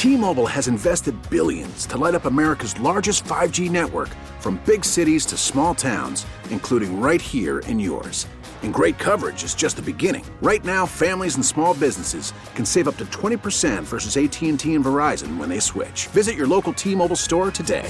T-Mobile has invested billions to light up America's largest 5G network, from big cities to small towns, including right here in yours. And great coverage is just the beginning. Right now, families and small businesses can save up to 20% versus AT&T and Verizon when they switch. Visit your local T-Mobile store today.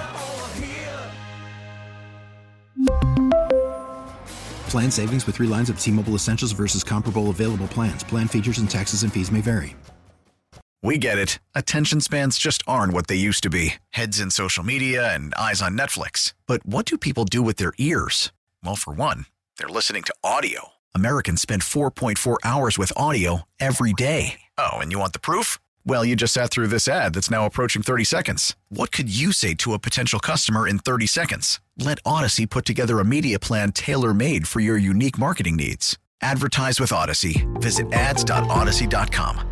Plan savings with 3 lines of T-Mobile Essentials versus comparable available plans. Plan features and taxes and fees may vary. We get it. Attention spans just aren't what they used to be. Heads in social media and eyes on Netflix. But what do people do with their ears? Well, for one, they're listening to audio. Americans spend 4.4 hours with audio every day. Oh, and you want the proof? Well, you just sat through this ad that's now approaching 30 seconds. What could you say to a potential customer in 30 seconds? Let Odyssey put together a media plan tailor-made for your unique marketing needs. Advertise with Odyssey. Visit ads.odyssey.com.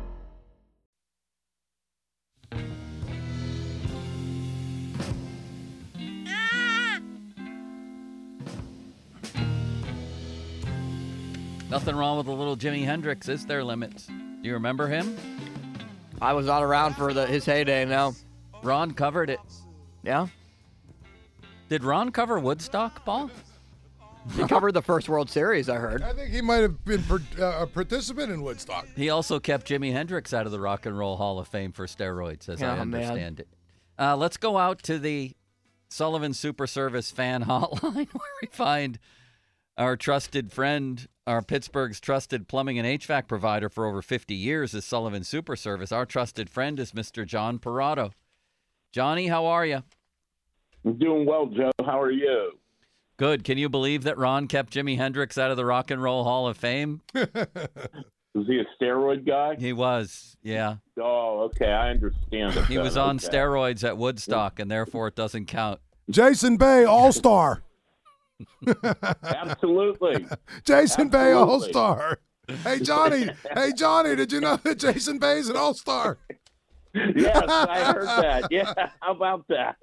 Nothing wrong with a little Jimi Hendrix, is there, Limits? Do you remember him? I was not around for his heyday, no. Ron covered it. Yeah? Did Ron cover Woodstock, Paul? He covered the first World Series, I heard. I think he might have been a participant in Woodstock. He also kept Jimi Hendrix out of the Rock and Roll Hall of Fame for steroids, as I understand it. Let's go out to the Sullivan Super Service fan hotline where we find our trusted friend, our Pittsburgh's trusted plumbing and HVAC provider for over 50 years is Sullivan Super Service. Our trusted friend is Mr. John Parado. Johnny, how are you? I'm doing well, Joe. How are you? Good. Can you believe that Ron kept Jimi Hendrix out of the Rock and Roll Hall of Fame? Was he a steroid guy? He was, yeah. Oh, okay. I understand. He was on steroids at Woodstock, and therefore it doesn't count. Jason Bay, All-Star. Absolutely. Jason Bay, All-Star. Hey, Johnny, did you know that Jason Bay's an All-Star? Yes, I heard that. Yeah, how about that?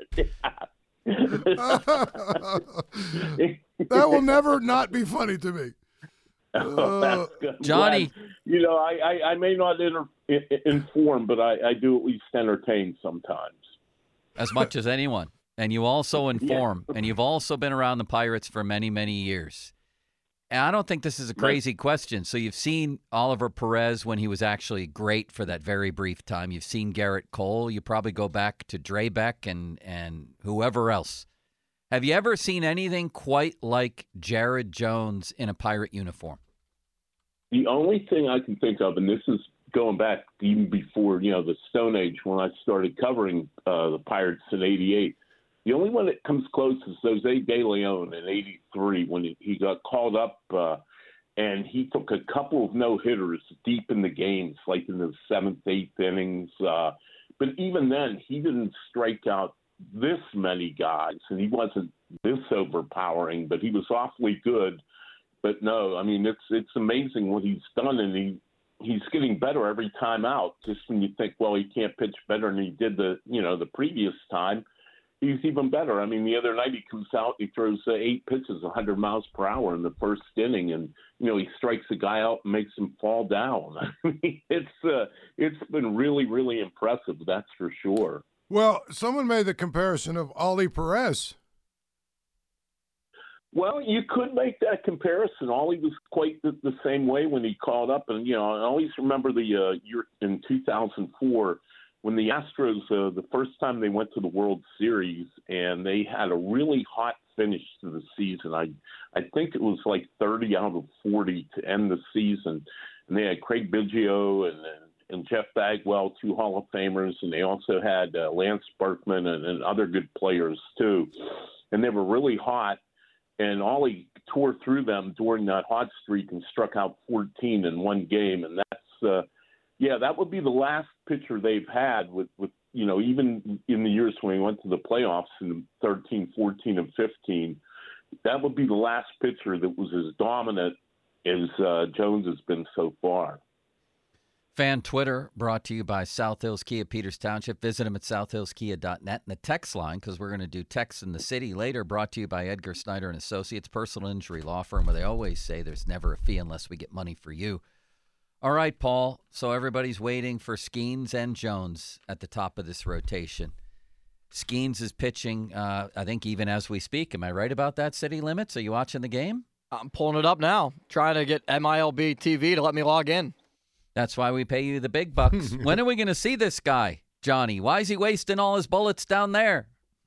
That will never not be funny to me. That's good. Johnny. You know, I may not inform, but I do at least entertain sometimes. As much as anyone. And you also inform. And you've also been around the Pirates for many, many years. And I don't think this is a crazy question. So you've seen Oliver Perez when he was actually great for that very brief time. You've seen Garrett Cole. You probably go back to Drabek and whoever else. Have you ever seen anything quite like Jared Jones in a Pirate uniform? The only thing I can think of, and this is going back even before, the Stone Age when I started covering the Pirates in '88, the only one that comes close is Jose De Leon in '83 when he got called up and he took a couple of no-hitters deep in the games, like in the 7th, 8th innings. But even then, he didn't strike out this many guys, and he wasn't this overpowering, but he was awfully good. But no, I mean, it's amazing what he's done, and he's getting better every time out. Just when you think, well, he can't pitch better than he did the previous time, he's even better. I mean, the other night he comes out, he throws 8 pitches, 100 miles per hour in the first inning, and he strikes a guy out and makes him fall down. I mean, it's been really, really impressive, that's for sure. Well, someone made the comparison of Ollie Perez. Well, you could make that comparison. Ollie was quite the same way when he called up. And, I always remember the year in 2004 when the Astros, the first time they went to the World Series, and they had a really hot finish to the season. I think it was like 30 out of 40 to end the season. And they had Craig Biggio and Jeff Bagwell, 2 Hall of Famers, and they also had Lance Berkman and other good players too. And they were really hot. And Ollie tore through them during that hot streak and struck out 14 in one game. And that's, that would be the last pitcher they've had with even in the years when he went to the playoffs in 13, 14, and 15. That would be the last pitcher that was as dominant as Jones has been so far. Fan Twitter brought to you by South Hills Kia, Peters Township. Visit them at southhillskia.net. And the text line, because we're going to do texts in the city later, brought to you by Edgar Snyder and Associates, personal injury law firm, where they always say there's never a fee unless we get money for you. All right, Paul. So everybody's waiting for Skeens and Jones at the top of this rotation. Skeens is pitching, I think, even as we speak. Am I right about that, City Limits? Are you watching the game? I'm pulling it up now, trying to get MILB TV to let me log in. That's why we pay you the big bucks. When are we going to see this guy, Johnny? Why is he wasting all his bullets down there?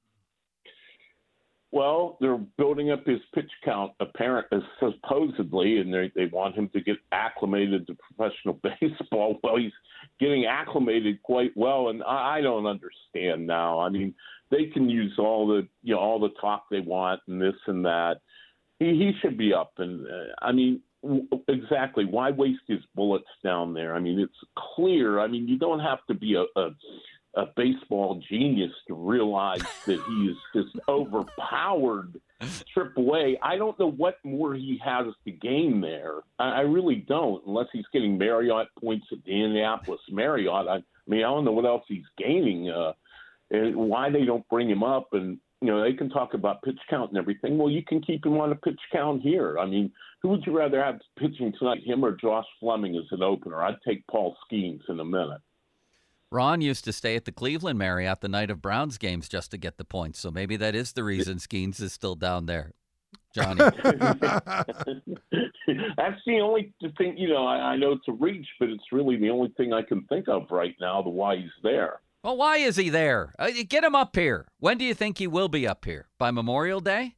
Well, they're building up his pitch count, supposedly, and they want him to get acclimated to professional baseball. Well, he's getting acclimated quite well, and I don't understand now. I mean, they can use all the talk they want and this and that. He should be up, and exactly. Why waste his bullets down there? I mean, it's clear. I mean, you don't have to be a baseball genius to realize that he is just overpowered AAA. I don't know what more he has to gain there. I really don't, unless he's getting Marriott points at the Indianapolis Marriott. I don't know what else he's gaining, and why they don't bring him up. And, they can talk about pitch count and everything. Well, you can keep him on a pitch count here. I mean, who would you rather have pitching tonight, him or Josh Fleming as an opener? I'd take Paul Skeens in a minute. Ron used to stay at the Cleveland Marriott the night of Browns games just to get the points, so maybe that is the reason Skeens is still down there. Johnny. That's the only thing, I know it's a reach, but it's really the only thing I can think of right now, why he's there. Well, why is he there? Get him up here. When do you think he will be up here? By Memorial Day?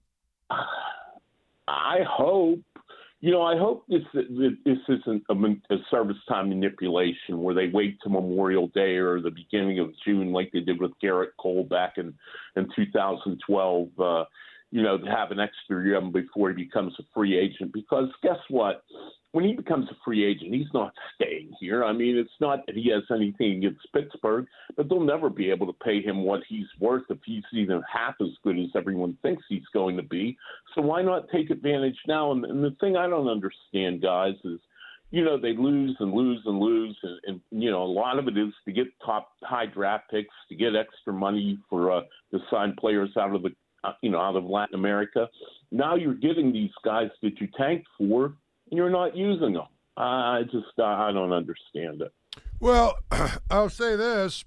I hope. I hope this isn't a service time manipulation where they wait to Memorial Day or the beginning of June like they did with Garrett Cole back in 2012, to have an extra year before he becomes a free agent. Because guess what? When he becomes a free agent, he's not staying here. I mean, it's not that he has anything against Pittsburgh, but they'll never be able to pay him what he's worth if he's even half as good as everyone thinks he's going to be. So why not take advantage now? And the thing I don't understand, guys, is, they lose and lose and lose. And a lot of it is to get top high draft picks, to get extra money for to sign players out of out of Latin America. Now you're getting these guys that you tanked for, and you're not using them. I don't understand it. Well, I'll say this.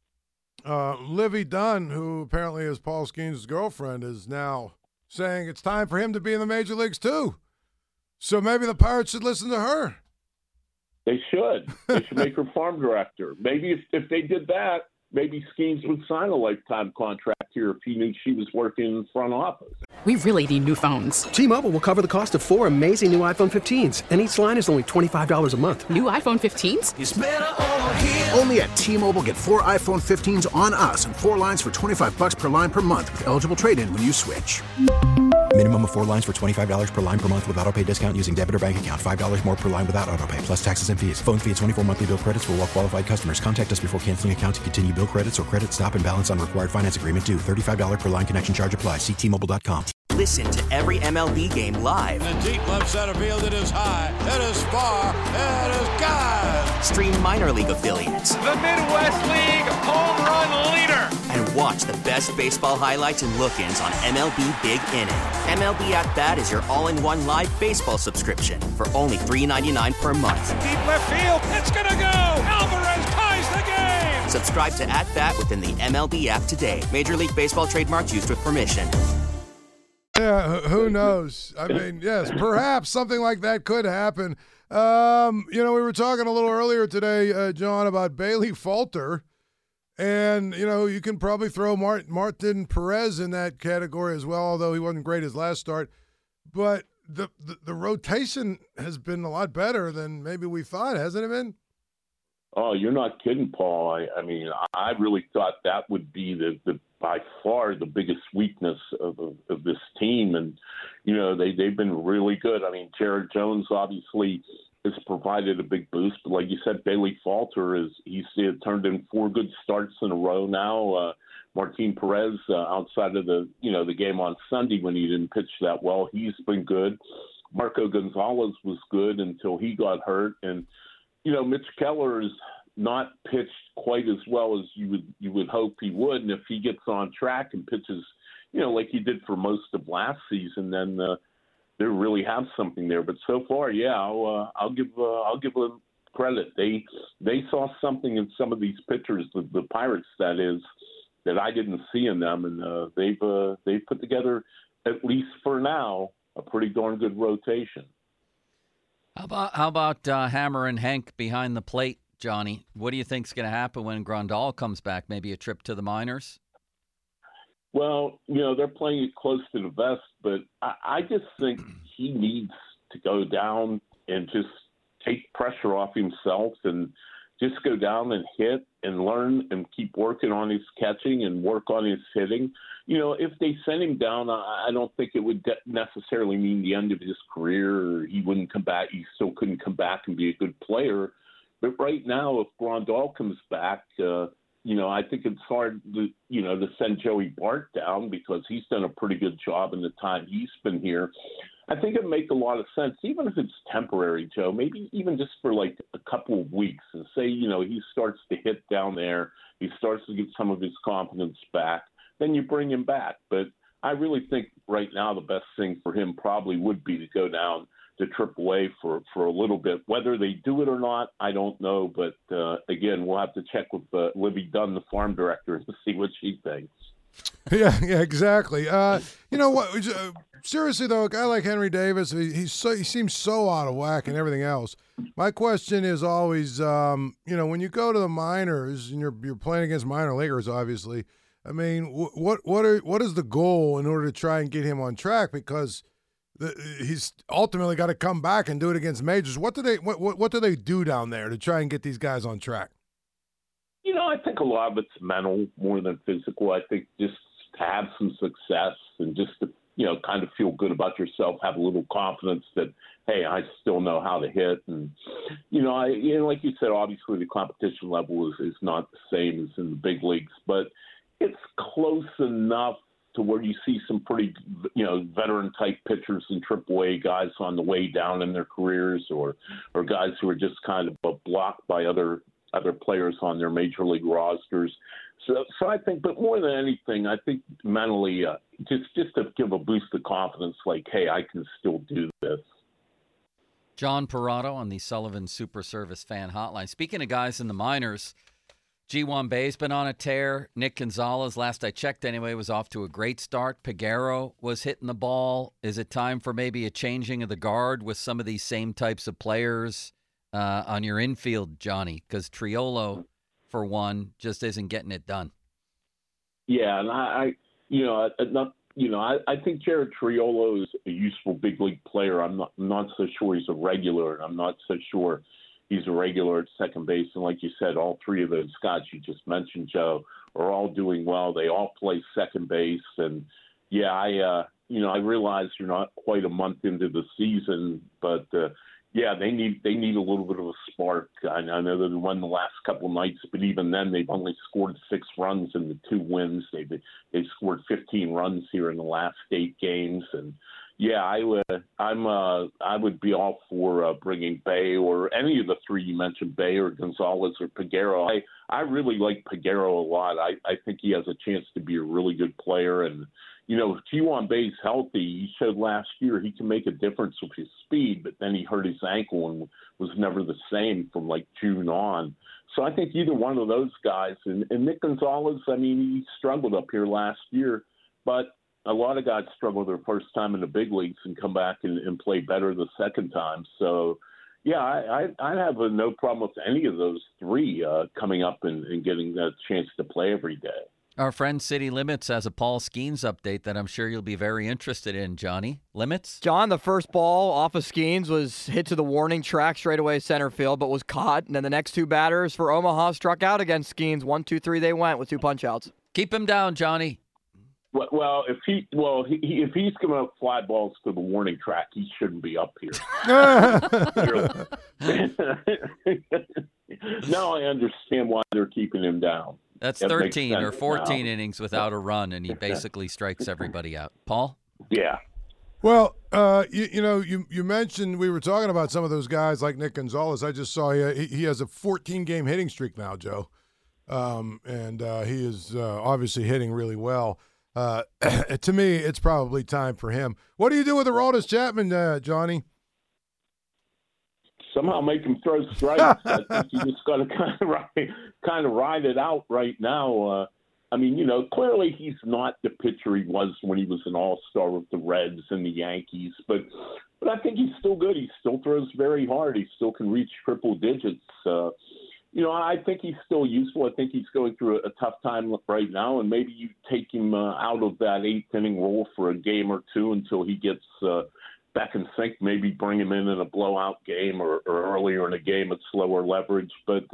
Livy Dunn, who apparently is Paul Skeens' girlfriend, is now saying it's time for him to be in the major leagues too. So maybe the Pirates should listen to her. They should. They should make her farm director. Maybe if they did that, maybe Skeens would sign a lifetime contract here if he knew she was working in the front office. We really need new phones. T-Mobile will cover the cost of 4 amazing new iPhone 15s, and each line is only $25 a month. New iPhone 15s? It's better over here. Only at T-Mobile, get 4 iPhone 15s on us and 4 lines for $25 per line per month with eligible trade-in when you switch. Minimum of 4 lines for $25 per line per month with autopay discount using debit or bank account. $5 more per line without autopay, plus taxes and fees. Phone fee at 24 monthly bill credits for well-qualified customers. Contact us before canceling account to continue bill credits or credit stop and balance on required finance agreement due. $35 per line connection charge applies. See T-Mobile.com. Listen to every MLB game live. In the deep left center field, it is high, it is far, it is gone. Stream minor league affiliates. The Midwest League home run leader. And watch the best baseball highlights and look-ins on MLB Big Inning. MLB At Bat is your all-in-one live baseball subscription for only $3.99 per month. Deep left field, it's gonna go. Alvarez ties the game. Subscribe to At Bat within the MLB app today. Major League Baseball trademarks used with permission. Yeah, who knows? I mean, yes, perhaps something like that could happen. We were talking a little earlier today, John, about Bailey Falter. And, you can probably throw Martin Perez in that category as well, although he wasn't great his last start. But the rotation has been a lot better than maybe we thought, hasn't it been? Oh, you're not kidding, Paul. I mean, I really thought that would be the by far the biggest weakness of this team. And, they've been really good. I mean, Jared Jones obviously has provided a big boost. But like you said, Bailey Falter he's turned in 4 good starts in a row now. Martin Perez, outside of the game on Sunday when he didn't pitch that well, he's been good. Marco Gonzalez was good until he got hurt. And, Mitch Keller is not pitched quite as well as you would hope he would. And if he gets on track and pitches, like he did for most of last season, then they really have something there. But so far, yeah, I'll give credit. They saw something in some of these pitchers, the Pirates, that is, that I didn't see in them, and they've put together, at least for now, a pretty darn good rotation. How about Hammer and Hank behind the plate, Johnny? What do you think's going to happen when Grandal comes back? Maybe a trip to the minors? Well, they're playing it close to the vest, but I just think he needs to go down and just take pressure off himself and just go down and hit and learn and keep working on his catching and work on his hitting. If they send him down, I don't think it would necessarily mean the end of his career, or he wouldn't come back. He still couldn't come back and be a good player. But right now, if Grandal comes back, I think it's hard to send Joey Bart down because he's done a pretty good job in the time he's been here. I think it'd make a lot of sense, even if it's temporary, Joe, maybe even just for like a couple of weeks, and say, he starts to hit down there, he starts to get some of his confidence back, then you bring him back. But I really think right now the best thing for him probably would be to go down to AAA for a little bit. Whether they do it or not, I don't know. But, again, we'll have to check with Libby Dunn, the farm director, to see what she thinks. Yeah, exactly. You know what? Seriously, though, a guy like Henry Davis, he seems so out of whack and everything else. My question is always, when you go to the minors and you're playing against minor leaguers, obviously, I mean, what is the goal in order to try and get him on track? Because he's ultimately got to come back and do it against majors. What do they do down there to try and get these guys on track? I think a lot of it's mental more than physical. I think just to have some success and just to, kind of feel good about yourself, have a little confidence that, hey, I still know how to hit. And, like you said, obviously the competition level is not the same as in the big leagues, but it's close enough to where you see some pretty, veteran-type pitchers in AAA, guys on the way down in their careers, or guys who are just kind of blocked by other players on their major league rosters. So I think, but more than anything, I think mentally, just to give a boost of confidence, like, hey, I can still do this. John Parado on the Sullivan Super Service Fan Hotline. Speaking of guys in the minors, Ji-Hwan Bae's been on a tear. Nick Gonzalez, last I checked anyway, was off to a great start. Peguero was hitting the ball. Is it time for maybe a changing of the guard with some of these same types of players on your infield, Johnny? Because Triolo, for one, just isn't getting it done. Yeah, and I think Jared Triolo is a useful big league player. I'm not so sure he's a regular, and I'm not so sure he's a regular at second base. And like you said, all three of those guys you just mentioned, Joe, are all doing well. They all play second base. And, I realize you're not quite a month into the season, but, they need a little bit of a spark. I know they won the last couple of nights, but even then they've only scored 6 runs in the 2 wins. They've scored 15 runs here in the last 8 games. And, I would be all for bringing Bae or any of the 3 you mentioned, Bae or Gonzalez or Peguero. I really like Peguero a lot. I think he has a chance to be a really good player. And, if Ji-Hwan Bae's healthy, he showed last year he can make a difference with his speed, but then he hurt his ankle and was never the same from like June on. So I think either one of those guys, and Nick Gonzalez, I mean, he struggled up here last year, but a lot of guys struggle their first time in the big leagues and come back and play better the second time. So, I'd have no problem with any of those 3 coming up and getting a chance to play every day. Our friend City Limits has a Paul Skeens update that I'm sure you'll be very interested in, Johnny. Limits? John, the first ball off of Skeens was hit to the warning track straight away center field, but was caught. And then the next 2 batters for Omaha struck out against Skeens. 1, 2, 3 they went with 2 punch-outs. Keep him down, Johnny. Well, if he's giving up fly balls to the warning track, he shouldn't be up here. Now I understand why they're keeping him down. That's 13 or 14 innings without a run, and he basically strikes everybody out. Paul? Yeah. Well, you mentioned we were talking about some of those guys like Nick Gonzalez. I just saw he has a 14-game hitting streak now, Joe, and he is obviously hitting really well. To me, it's probably time for him. What do you do with Aroldis Chapman, Johnny? somehow make him throw strikes. I think you just got to kind of ride it out right now. I mean, clearly he's not the pitcher he was when he was an all-star with the Reds and the Yankees, but I think he's still good. He still throws very hard. He still can reach triple digits. I think he's still useful. I think he's going through a tough time right now, and maybe you take him out of that eighth-inning role for a game or two until he gets back in sync. Maybe bring him in a blowout game or earlier in a game at slower leverage. But,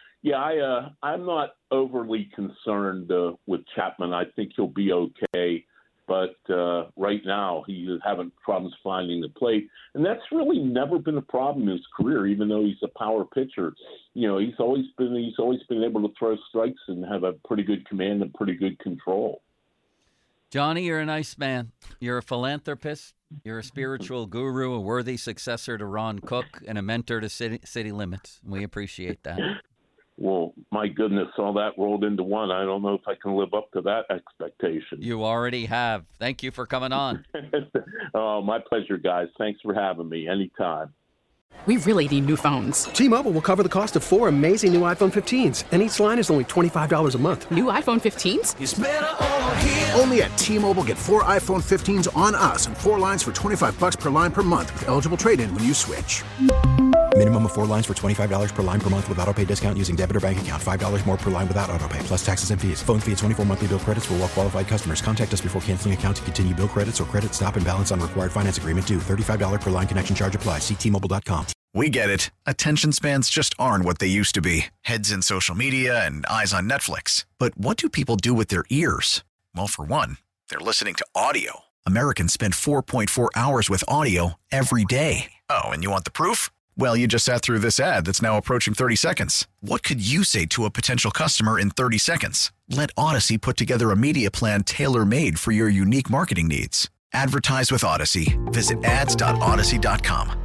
I'm not overly concerned with Chapman. I think he'll be okay. But right now, he is having problems finding the plate. And that's really never been a problem in his career, even though he's a power pitcher. He's always been able to throw strikes and have a pretty good command and pretty good control. Johnny, you're a nice man. You're a philanthropist. You're a spiritual guru, a worthy successor to Ron Cook, and a mentor to City Limits. We appreciate that. Well, my goodness, all that rolled into one. I don't know if I can live up to that expectation. You already have. Thank you for coming on. Oh, my pleasure, guys. Thanks for having me. Anytime. We really need new phones. T-Mobile will cover the cost of 4 amazing new iPhone 15s, and each line is only $25 a month. New iPhone 15s? It's better over here. Only at T-Mobile, get 4 iPhone 15s on us and 4 lines for $25 per line per month with eligible trade-in when you switch. Minimum of 4 lines for $25 per line per month with autopay discount using debit or bank account. $5 more per line without autopay, plus taxes and fees. Phone fee at 24 monthly bill credits for well-qualified customers. Contact us before canceling account to continue bill credits or credit stop and balance on required finance agreement due. $35 per line connection charge applies. See T-Mobile.com. We get it. Attention spans just aren't what they used to be. Heads in social media and eyes on Netflix. But what do people do with their ears? Well, for one, they're listening to audio. Americans spend 4.4 hours with audio every day. Oh, and you want the proof? Well, you just sat through this ad that's now approaching 30 seconds. What could you say to a potential customer in 30 seconds? Let Odyssey put together a media plan tailor-made for your unique marketing needs. Advertise with Odyssey. Visit ads.odyssey.com.